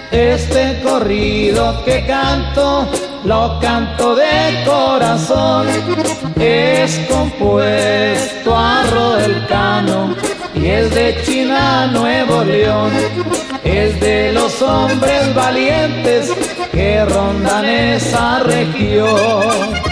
Este corrido que canto, lo canto de corazón. Es compuesto a del Cano y es de China, Nuevo León. Es de los hombres valientes que rondan esa región.